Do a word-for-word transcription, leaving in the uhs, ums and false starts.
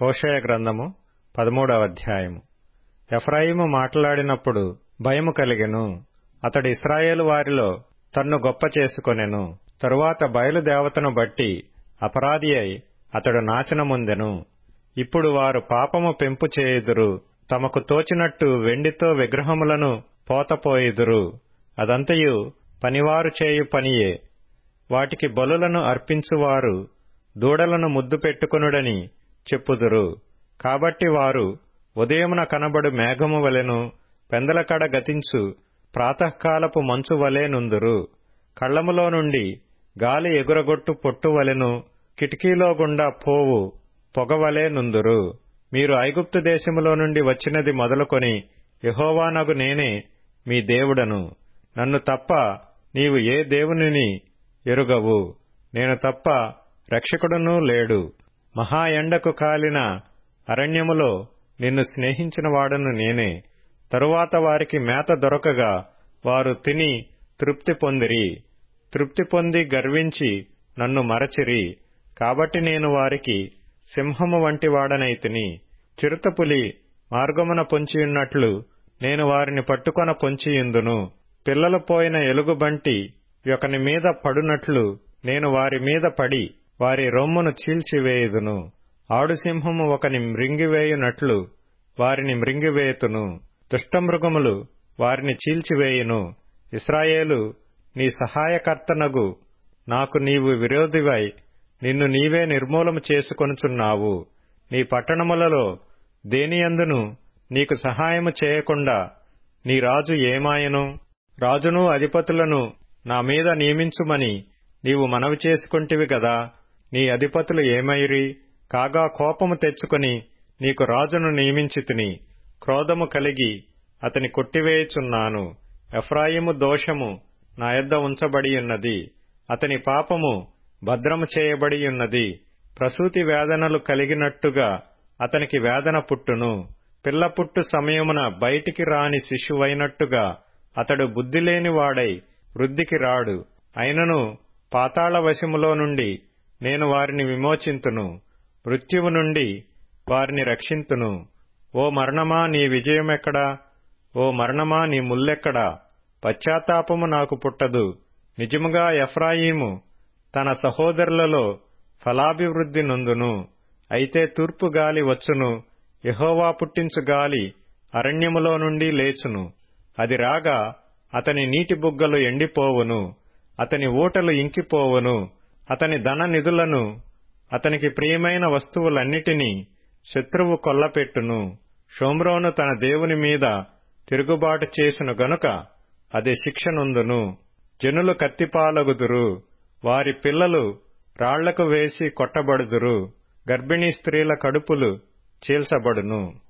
హోషేయ గ్రంథము పదమూడవ అధ్యాయము. ఎఫ్రాయిము మాట్లాడినప్పుడు భయము కలిగెను. అతడు ఇశ్రాయేలు వారిలో తన్ను గొప్ప చేసుకొనెను. తరువాత బయలుదేవతను బట్టి అపరాధి అయి అతడు నాశనముందెను. ఇప్పుడు వారు పాపము పెంపు చేయుదురు. తమకు తోచినట్టు వెండితో విగ్రహములను పోతపోయుదురు. అదంతయు పనివారు చేయు పనియే. వాటికి బలులను అర్పించువారు దూడలను ముద్దు పెట్టుకొనుడని చెప్పుదురు. కాబట్టి వారు ఉదయమున కనబడు మేఘము వలెను, పెందలకడ గతించు ప్రాతఃకాలపు మంచు వలె నుందురు. కళ్లములో నుండి గాలి ఎగురగొట్టు పొట్టు వలెను, కిటికీలో గుండా పోవు పొగవలే నుందురు. మీరు ఐగుప్తు దేశములో నుండి వచ్చినది మొదలుకొని యెహోవానగు నేనే మీ దేవుడను. నన్ను తప్ప నీవు ఏ దేవునిని ఎరుగవు. నేను తప్ప రక్షకుడునూ లేడు. మహా ఎండకు కాలిన అరణ్యములో నిన్ను స్నేహించిన వాడను నేనే. తరువాత వారికి మేత దొరకగా వారు తిని తృప్తి పొందిరి. తృప్తి పొంది గర్వించి నన్ను మరచిరి. కాబట్టి నేను వారికి సింహము వంటి వాడనైతిని. చిరుతపులి మార్గమున పొంచియున్నట్లు నేను వారిని పట్టుకొన పొంచియుందును. పిల్లలు పోయిన ఎలుగుబంటి ఒకని మీద పడునట్లు నేను వారి మీద పడి వారి రొమ్మును చీల్చివేయుదును. ఆడుసింహము ఒకని మృంగివేయునట్లు వారిని మృంగివేయుతును. దుష్టమృగములు వారిని చీల్చివేయును. ఇశ్రాయేలు, నీ సహాయకర్తనగు నాకు నీవు విరోధివై నిన్ను నీవే నిర్మూలము చేసుకొనుచున్నావు. నీ పట్టణములలో దేనియందును నీకు సహాయము చేయకుండా నీ రాజు ఏమాయను? రాజును అధిపతులను నా మీద నియమించుమని నీవు మనవి చేసుకొంటివి గదా. నీ అధిపతులు ఏమైరి? కాగా కోపము తెచ్చుకొని నీకు రాజును నియమించితిని. క్రోధము కలిగి అతని కొట్టివేయుచున్నాను. ఎఫ్రాయిము దోషము నా యొద్ద ఉంచబడియున్నది. అతని పాపము భద్రము చేయబడియున్నది. ప్రసూతి వేదనలు కలిగినట్టుగా అతనికి వేదన పుట్టును. పిల్ల పుట్టు సమయమున బయటికి రాని శిశువైనట్టుగా అతడు బుద్ధిలేని వాడై వృద్ధికి రాడు. అయినను పాతాళ వశములో నుండి నేను వారిని విమోచింతును. మృత్యువు నుండి వారిని రక్షింతును. ఓ మరణమా, నీ విజయమెక్కడా? ఓ మరణమా, నీ ముల్లెక్కడా? పశ్చాత్తాపము నాకు పుట్టదు. నిజముగా ఎఫ్రాయిము తన సహోదరులలో ఫలాభివృద్ధి నొందును. అయితే తూర్పు గాలి వచ్చును, యెహోవా పుట్టించు గాలి అరణ్యములో నుండి లేచును. అది రాగా అతని నీటి బుగ్గలు ఎండిపోవును, అతని ఊటలు ఇంకిపోవును. అతని ధన నిధులను, అతనికి ప్రియమైన వస్తువులన్నిటినీ శత్రువు కొల్లపెట్టును. షోమ్రోను తన దేవుని మీద తిరుగుబాటు చేసును గనుక అది శిక్ష నొందును. జనులు కత్తిపాలగుదురు. వారి పిల్లలు రాళ్లకు వేసి కొట్టబడుదురు. గర్భిణీ స్త్రీల కడుపులు చీల్చబడును.